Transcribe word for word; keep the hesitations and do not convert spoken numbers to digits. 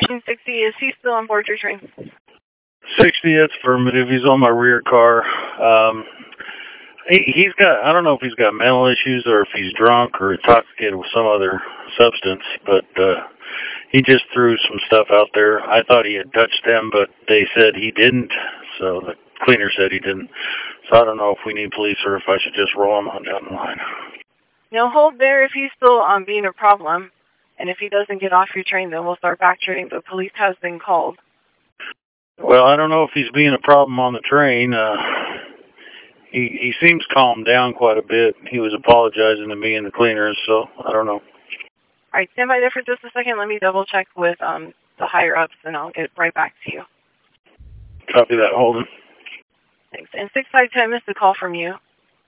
sixty, is he still on board your train? sixty, that's affirmative. He's on my rear car. Um, he, he's got, I don't know if he's got mental issues or if he's drunk or intoxicated with some other substance, but uh, he just threw some stuff out there. I thought he had touched them, but they said he didn't, so the cleaner said he didn't. So I don't know if we need police or if I should just roll him on down the line. No, hold there if he's still um, being a problem. And if he doesn't get off your train, then we'll start backtracking. The police has been called. Well, I don't know if he's being a problem on the train. Uh, he he seems calmed down quite a bit. He was apologizing to me and the cleaners, so I don't know. All right, stand by there for just a second. Let me double check with um, the higher ups, and I'll get right back to you. Copy that, Holden. Thanks. And six five ten missed a call from you.